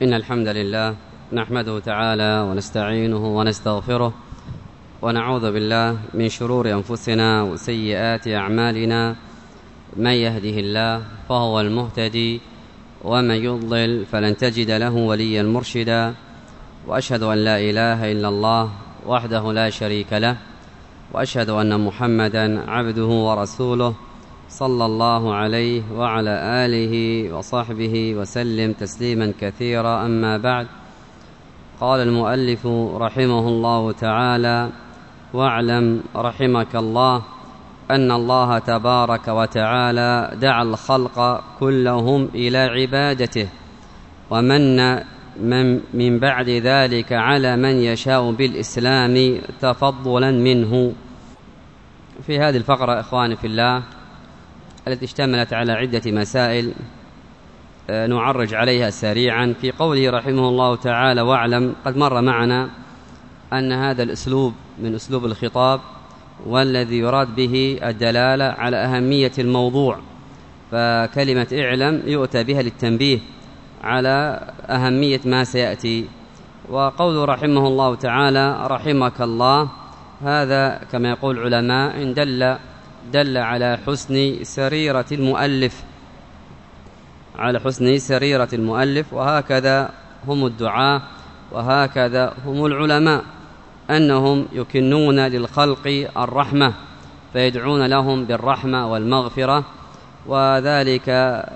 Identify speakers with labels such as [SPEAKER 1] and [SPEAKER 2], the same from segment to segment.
[SPEAKER 1] إن الحمد لله نحمده تعالى ونستعينه ونستغفره ونعوذ بالله من شرور أنفسنا وسيئات أعمالنا. من يهده الله فهو المهتدي ومن يضلل فلن تجد له وليا مرشدا. وأشهد أن لا إله إلا الله وحده لا شريك له، وأشهد أن محمدا عبده ورسوله صلى الله عليه وعلى آله وصحبه وسلم تسليما كثيرا. أما بعد، قال المؤلف رحمه الله تعالى: واعلم رحمك الله أن الله تبارك وتعالى دعا الخلق كلهم إلى عبادته، ومن من بعد ذلك على من يشاء بالإسلام تفضلا منه. في هذه الفقرة إخواني في الله التي اشتملت على عدة مسائل نعرج عليها سريعا. في قوله رحمه الله تعالى: واعلم، قد مر معنا أن هذا الأسلوب من أسلوب الخطاب، والذي يراد به الدلالة على أهمية الموضوع، فكلمة اعلم يؤتى بها للتنبيه على أهمية ما سيأتي. وقوله رحمه الله تعالى رحمك الله، هذا كما يقول العلماء دل على حسن سريرة المؤلف، على حسن سريرة المؤلف. وهكذا هم الدعاة وهكذا هم العلماء، أنهم يكنون للخلق الرحمة فيدعون لهم بالرحمة والمغفرة، وذلك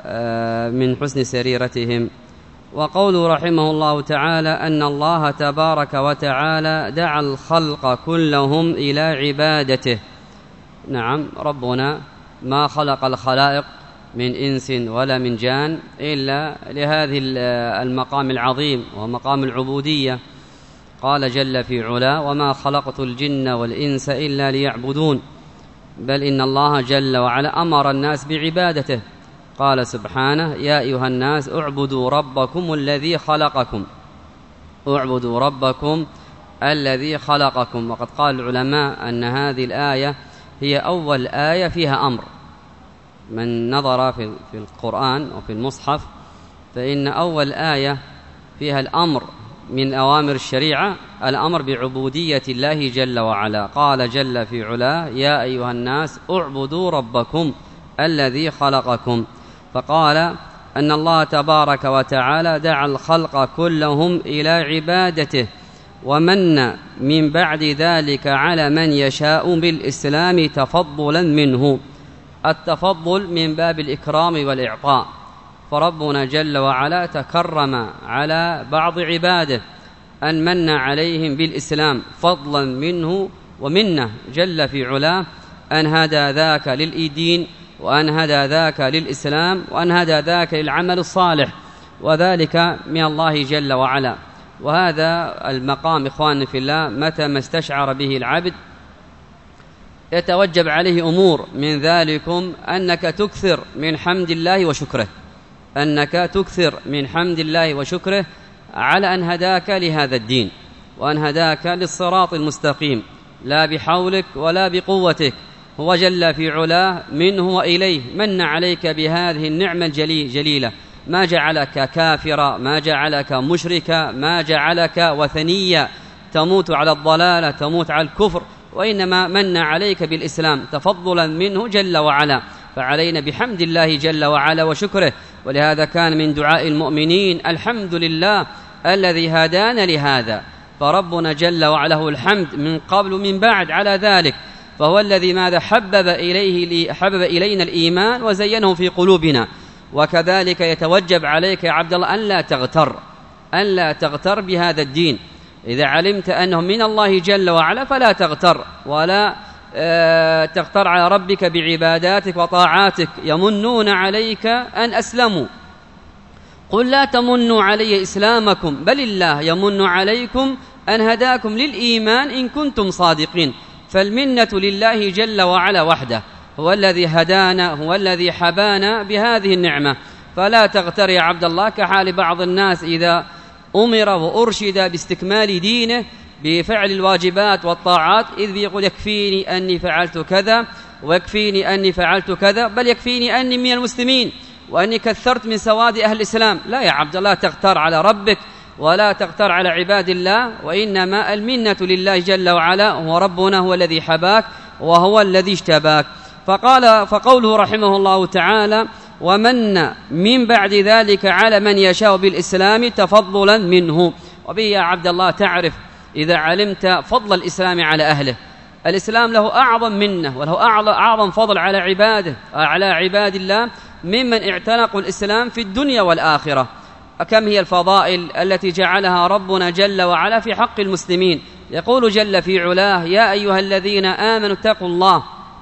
[SPEAKER 1] من حسن سريرتهم. وقوله رحمه الله تعالى أن الله تبارك وتعالى دعا الخلق كلهم إلى عبادته. نعم، ربنا ما خلق الخلائق من إنس ولا من جان إلا لهذه المقام العظيم ومقام العبودية. قال جل في علا: وما خلقت الجن والإنس إلا ليعبدون. بل إن الله جل وعلا أمر الناس بعبادته، قال سبحانه: يا أيها الناس اعبدوا ربكم الذي خلقكم، اعبدوا ربكم الذي خلقكم. وقد قال العلماء أن هذه الآية هي أول آية فيها أمر. من نظر في القرآن وفي المصحف فإن أول آية فيها الأمر من أوامر الشريعة الأمر بعبودية الله جل وعلا. قال جل في علا: يا أيها الناس اعبدوا ربكم الذي خلقكم. فقال أن الله تبارك وتعالى دعا الخلق كلهم إلى عبادته، ومن من بعد ذلك على من يشاء بالإسلام تفضلا منه. التفضل من باب الإكرام والإعطاء، فربنا جل وعلا تكرم على بعض عباده أن من عليهم بالإسلام فضلا منه ومنه جل في علاه، أن هدى ذاك للدين، وأن هدى ذاك للإسلام، وأن هدى ذاك للعمل الصالح، وذلك من الله جل وعلا. وهذا المقام إخواني في الله متى ما استشعر به العبد يتوجب عليه أمور، من ذلكم أنك تكثر من حمد الله وشكره، أنك تكثر من حمد الله وشكره على أن هداك لهذا الدين، وأن هداك للصراط المستقيم، لا بحولك ولا بقوتك، هو جل في علاه منه وإليه من عليك بهذه النعمة الجليلة. ما جعلك كافرا، ما جعلك مشركا، ما جعلك وثنيا تموت على الضلالة، تموت على الكفر، وإنما من عليك بالإسلام تفضلا منه جل وعلا. فعلينا بحمد الله جل وعلا وشكره. ولهذا كان من دعاء المؤمنين: الحمد لله الذي هدانا لهذا. فربنا جل وعلا له الحمد من قبل ومن بعد على ذلك، فهو الذي ماذا حبب إلينا الإيمان وزينه في قلوبنا. وكذلك يتوجب عليك يا عبد الله أن لا تغتر بهذا الدين. إذا علمت أنه من الله جل وعلا فلا تغتر، ولا تغتر على ربك بعباداتك وطاعاتك. يمنون عليك أن أسلموا، قل لا تمنوا علي إسلامكم بل الله يمن عليكم أن هداكم للإيمان إن كنتم صادقين. فالمنة لله جل وعلا وحده، هو الذي هدانا، هو الذي حبانا بهذه النعمة. فلا تغتر يا عبد الله كحال بعض الناس إذا أمر وأرشد باستكمال دينه بفعل الواجبات والطاعات، إذ يقول يكفيني أني فعلت كذا، ويكفيني أني فعلت كذا، بل يكفيني أني من المسلمين، وأني كثرت من سواد أهل الإسلام. لا يا عبد الله تغتر على ربك ولا تغتر على عباد الله، وإنما المنة لله جل وعلا، وربنا هو الذي حباك وهو الذي اجتباك. فقوله رحمه الله تعالى: ومن من بعد ذلك على من يشاء بالإسلام تفضلا منه. وبه يا عبد الله تعرف إذا علمت فضل الإسلام على أهله. الإسلام له أعظم منه وله أعظم فضل على عباده، على عباد الله، ممن اعتنقوا الإسلام في الدنيا والآخرة. كم هي الفضائل التي جعلها ربنا جل وعلا في حق المسلمين. يقول جل في علاه: يا أيها الذين آمنوا اتقوا الله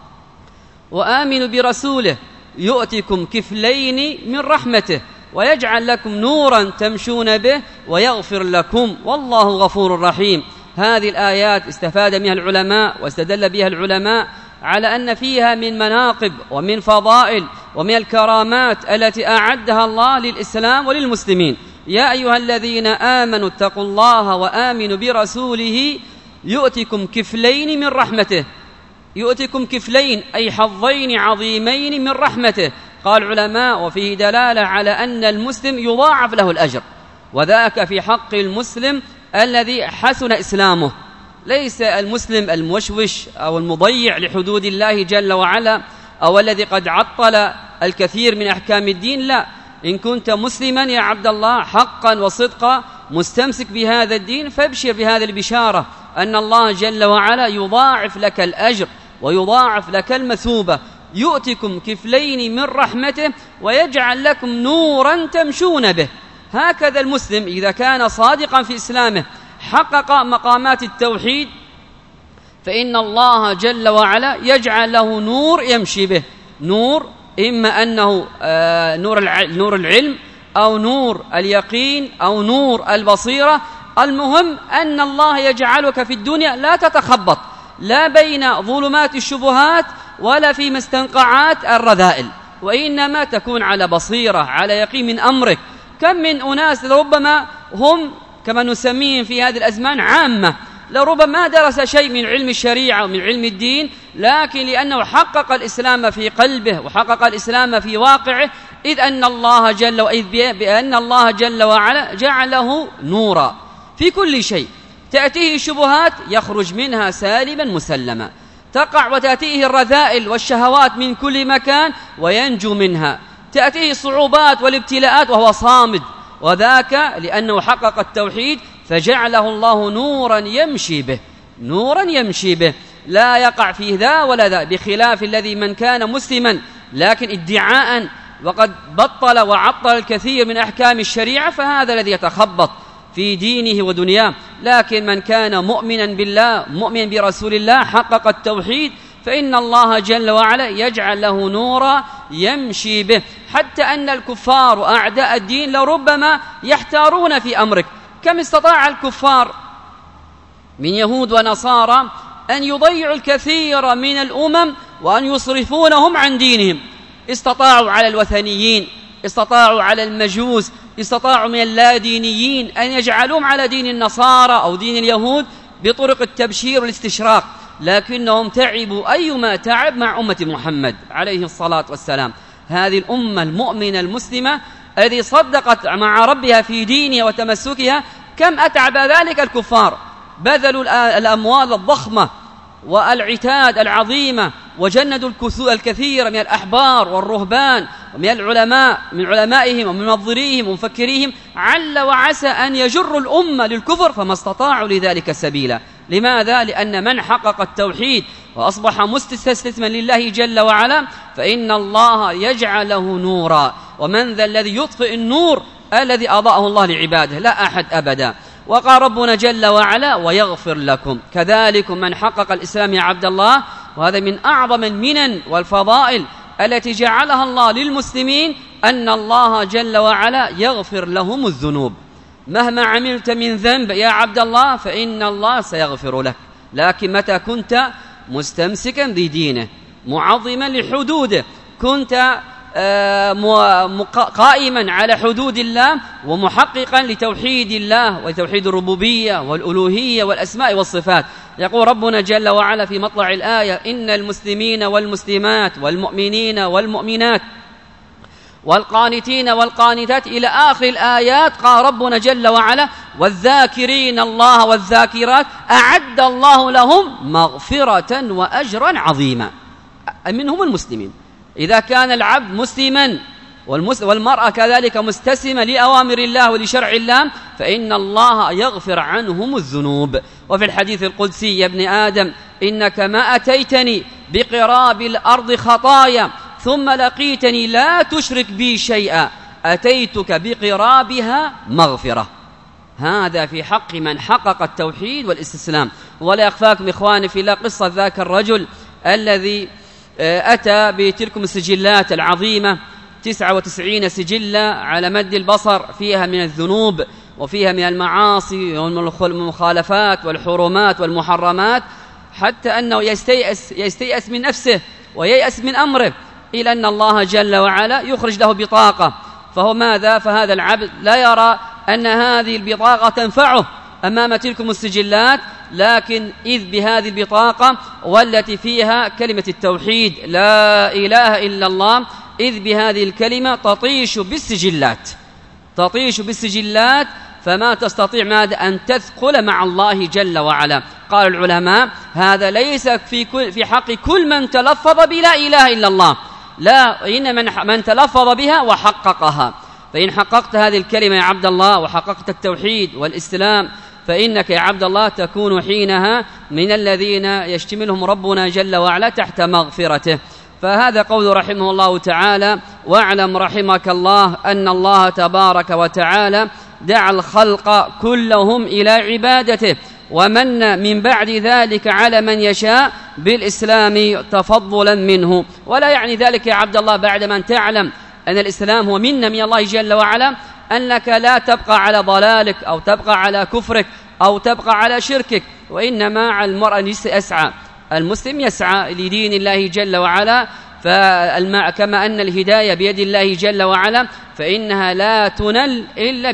[SPEAKER 1] وآمنوا برسوله يؤتكم كفلين من رحمته ويجعل لكم نورا تمشون به ويغفر لكم والله غفور رحيم. هذه الآيات استفاد منها العلماء واستدل بها العلماء على أن فيها من مناقب ومن فضائل ومن الكرامات التي أعدها الله للإسلام وللمسلمين. يا أيها الذين آمنوا اتقوا الله وآمنوا برسوله يؤتكم كفلين من رحمته. يؤتكم كفلين أي حظين عظيمين من رحمته. قال العلماء: وفيه دلالة على أن المسلم يضاعف له الأجر، وذاك في حق المسلم الذي حسن إسلامه، ليس المسلم الموشوش أو المضيع لحدود الله جل وعلا أو الذي قد عطل الكثير من أحكام الدين. لا، إن كنت مسلما يا عبد الله حقا وصدقا مستمسك بهذا الدين فابشر بهذه البشارة أن الله جل وعلا يضاعف لك الأجر ويضاعف لك المثوبة. يؤتكم كفلين من رحمته ويجعل لكم نورا تمشون به. هكذا المسلم إذا كان صادقا في إسلامه حقق مقامات التوحيد فإن الله جل وعلا يجعل له نور يمشي به. نور إما أنه نور العلم أو نور اليقين أو نور البصيرة. المهم أن الله يجعلك في الدنيا لا تتخبط لا بين ظلمات الشبهات ولا في مستنقعات الرذائل، وإنما تكون على بصيرة على يقين من أمرك. كم من أناس لربما هم كما نسميهم في هذه الأزمان عامة، لربما درس شيء من علم الشريعة ومن علم الدين، لكن لأنه حقق الإسلام في قلبه وحقق الإسلام في واقعه إذ أن الله جل وعلا جعله نورا في كل شيء. تأتيه الشبهات يخرج منها سالما مسلما، تقع وتأتيه الرذائل والشهوات من كل مكان وينجو منها، تأتيه الصعوبات والابتلاءات وهو صامد، وذاك لأنه حقق التوحيد فجعله الله نورا يمشي به لا يقع فيه ذا ولا ذا، بخلاف الذي من كان مسلما لكن ادعاء وقد بطل وعطل الكثير من أحكام الشريعة فهذا الذي يتخبط في دينه ودنياه. لكن من كان مؤمنا بالله مؤمن برسول الله حقق التوحيد فإن الله جل وعلا يجعل له نورا يمشي به، حتى أن الكفار وأعداء الدين لربما يحتارون في أمرك. كم استطاع الكفار من يهود ونصارى أن يضيعوا الكثير من الأمم وأن يصرفونهم عن دينهم. استطاعوا على الوثنيين، استطاعوا على المجوس، استطاعوا من اللادينيين أن يجعلوهم على دين النصارى أو دين اليهود بطرق التبشير والاستشراق، لكنهم تعبوا أيما تعب مع أمة محمد عليه الصلاة والسلام. هذه الأمة المؤمنة المسلمة الذي صدقت مع ربها في دينها وتمسكها، كم أتعب ذلك الكفار، بذلوا الأموال الضخمة والعتاد العظيمة وجندوا الكثير من الأحبار والرهبان ومن العلماء من علمائهم ومن منظريهم ومفكريهم، عل وعسى أن يجروا الأمة للكفر فما استطاعوا لذلك سبيلا. لماذا؟ لأن من حقق التوحيد وأصبح مستسلما لله جل وعلا فإن الله يجعله نورا. ومن ذا الذي يطفئ النور الذي أضاءه الله لعباده؟ لا أحد أبدا. وقال ربنا جل وعلا ويغفر لكم. كذلك من حقق الإسلام يا عبد الله، وهذا من أعظم المنن والفضائل التي جعلها الله للمسلمين، أن الله جل وعلا يغفر لهم الذنوب. مهما عملت من ذنب يا عبد الله فإن الله سيغفر لك، لكن متى كنت مستمسكا بدينه معظما لحدوده، كنت قائما على حدود الله ومحققا لتوحيد الله وتوحيد الربوبية والألوهية والأسماء والصفات. يقول ربنا جل وعلا في مطلع الآية إن المسلمين والمسلمات والمؤمنين والمؤمنات والقانتين والقانتات إلى آخر الآيات. قال ربنا جل وعلا: والذاكرين الله والذاكرات أعد الله لهم مغفرة وأجرا عظيما. منهم المسلمين. إذا كان العبد مسلما والمرأة كذلك مستسلمة لأوامر الله ولشرع الله فإن الله يغفر عنهم الذنوب. وفي الحديث القدسي: يا ابن آدم إنك ما أتيتني بقراب الأرض خطايا ثم لقيتني لا تشرك بي شيئا أتيتك بقرابها مغفرة. هذا في حق من حقق التوحيد والاستسلام. ولا يخفاكم إخواني في الله قصة ذاك الرجل الذي أتى بتلكم السجلات العظيمة 99 سجلة على مد البصر، فيها من الذنوب وفيها من المعاصي والمخالفات والحرمات والمحرمات، حتى أنه يستيأس من نفسه وييأس من أمره، إلى أن الله جل وعلا يخرج له بطاقة. فهو ماذا؟ فهذا العبد لا يرى أن هذه البطاقة تنفعه أمام تلكم السجلات، لكن إذ بهذه البطاقة والتي فيها كلمة التوحيد لا إله إلا الله، إذ بهذه الكلمة تطيش بالسجلات فما تستطيع ماذا؟ أن تثقل مع الله جل وعلا. قال العلماء: هذا ليس في حق كل من تلفظ بلا إله إلا الله، لا، إن من تلفظ بها وحققها. فإن حققت هذه الكلمة يا عبد الله وحققت التوحيد والإسلام فإنك يا عبد الله تكون حينها من الذين يشتملهم ربنا جل وعلا تحت مغفرته. فهذا قول رحمه الله تعالى: واعلم رحمك الله أن الله تبارك وتعالى دعا الخلق كلهم إلى عبادته، ومن من بعد ذلك على من يشاء بالإسلام تفضلا منه. ولا يعني ذلك يا عبد الله بعد من تعلم أن الإسلام هو منة من الله جل وعلا أنك لا تبقى على ضلالك أو تبقى على كفرك أو تبقى على شركك، وإنما على المرء يسعى، المسلم يسعى لدين الله جل وعلا. كما أن الهداية بيد الله جل وعلا فإنها لا تنل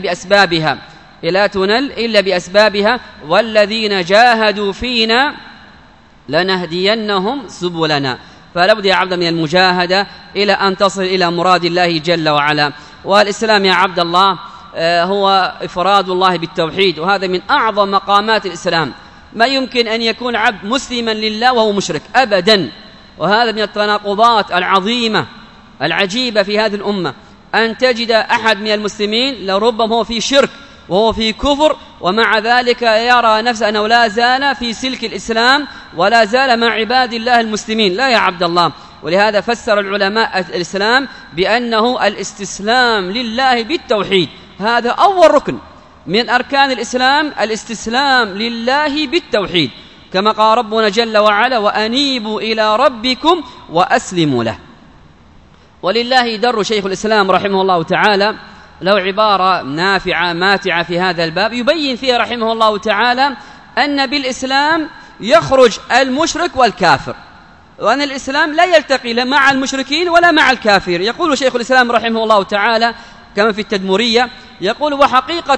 [SPEAKER 1] إلا بأسبابها، والذين جاهدوا فينا لنهدينهم سبلنا. فلا بد يا عبد من المجاهدة إلى أن تصل إلى مراد الله جل وعلا. والإسلام يا عبد الله هو إفراد الله بالتوحيد، وهذا من أعظم مقامات الإسلام. ما يمكن أن يكون عبد مسلما لله وهو مشرك أبدا. وهذا من التناقضات العظيمة العجيبة في هذه الأمة، أن تجد أحد من المسلمين لربما هو في شرك وهو في كفر، ومع ذلك يرى نفسه أنه لا زال في سلك الإسلام ولا زال مع عباد الله المسلمين. لا يا عبد الله. ولهذا فسر العلماء الإسلام بأنه الاستسلام لله بالتوحيد. هذا أول ركن من أركان الإسلام، الاستسلام لله بالتوحيد، كما قال ربنا جل وعلا: وأنيبوا إلى ربكم وأسلموا له. ولله در شيخ الإسلام رحمه الله تعالى له عبارة نافعة ماتعة في هذا الباب، يبين فيها رحمه الله تعالى أن بالإسلام يخرج المشرك والكافر، وأن الإسلام لا يلتقي لا مع المشركين ولا مع الكافر. يقول شيخ الإسلام رحمه الله تعالى كما في التدمرية، يقول: وحقيقة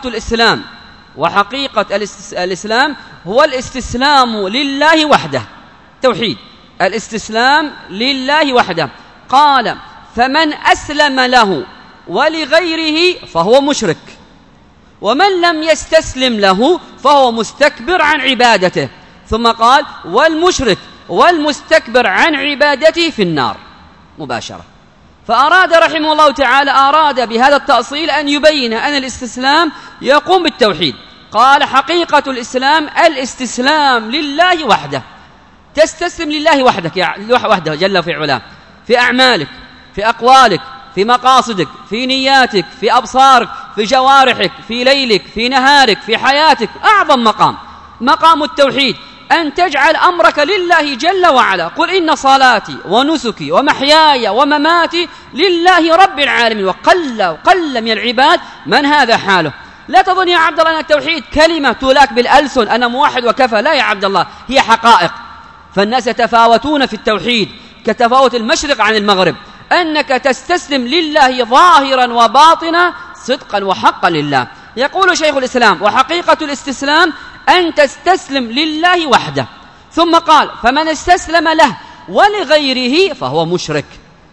[SPEAKER 1] الإسلام هو الاستسلام لله وحده، توحيد، الاستسلام لله وحده. قال: فمن أسلم له ولغيره فهو مشرك، ومن لم يستسلم له فهو مستكبر عن عبادته. ثم قال: والمشرك والمستكبر عن عبادته في النار مباشرة. فأراد رحمه الله تعالى بهذا التأصيل أن يبين أن الاستسلام يقوم بالتوحيد. قال: حقيقة الإسلام الاستسلام لله وحده، تستسلم لله وحده جل في علاه، في أعمالك، في أقوالك، في مقاصدك، في نياتك، في أبصارك، في جوارحك، في ليلك، في نهارك، في حياتك. أعظم مقام التوحيد أن تجعل أمرك لله جل وعلا. قل: إن صلاتي ونسكي ومحياي ومماتي لله رب العالمين. وقل من العباد من هذا حاله. لا تظن يا عبد الله أن التوحيد كلمة تولاك بالألسن أنا موحد وكفى، لا يا عبد الله، هي حقائق. فالناس يتفاوتون في التوحيد كتفاوت المشرق عن المغرب، أنك تستسلم لله ظاهرا وباطنا صدقا وحقا لله. يقول شيخ الإسلام: وحقيقة الاستسلام أن تستسلم لله وحده. ثم قال: فمن استسلم له ولغيره فهو مشرك.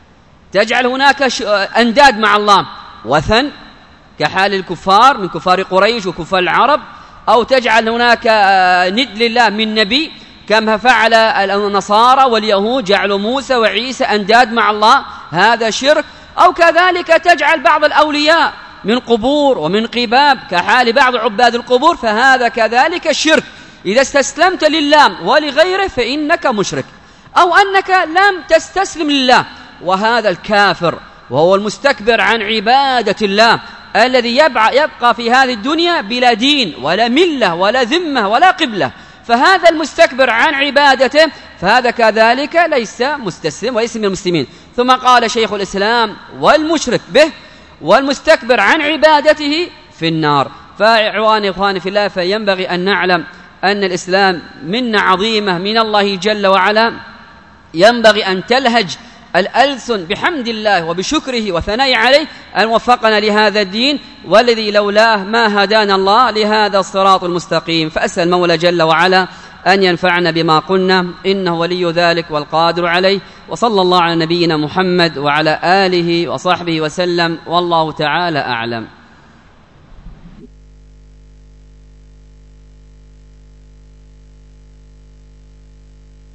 [SPEAKER 1] تجعل هناك أنداد مع الله، وثن كحال الكفار من كفار قريش وكفار العرب، أو تجعل هناك ند لله من نبي كما فعل النصارى واليهود، جعلوا موسى وعيسى أنداد مع الله، هذا شرك. أو كذلك تجعل بعض الأولياء من قبور ومن قباب كحال بعض عباد القبور، فهذا كذلك شرك. إذا استسلمت لله ولغيره فإنك مشرك، أو أنك لم تستسلم لله، وهذا الكافر وهو المستكبر عن عبادة الله الذي يبقى في هذه الدنيا بلا دين ولا ملة ولا ذمة ولا قبلة. فهذا المستكبر عن عبادته فهذا كذلك ليس مستسلم وليس من المسلمين. ثم قال شيخ الإسلام: والمشرك به والمستكبر عن عبادته في النار. إخواني في الله، فينبغي أن نعلم أن الإسلام منة عظيمة من الله جل وعلا، ينبغي أن تلهج الألسن بحمد الله وبشكره وثناء عليه أن وفقنا لهذا الدين، والذي لولاه ما هدانا الله لهذا الصراط المستقيم. فأسأل المولى جل وعلا أن ينفعنا بما قلنا، إنه ولي ذلك والقادر عليه. وصلى الله على نبينا محمد وعلى آله وصحبه وسلم، والله تعالى أعلم.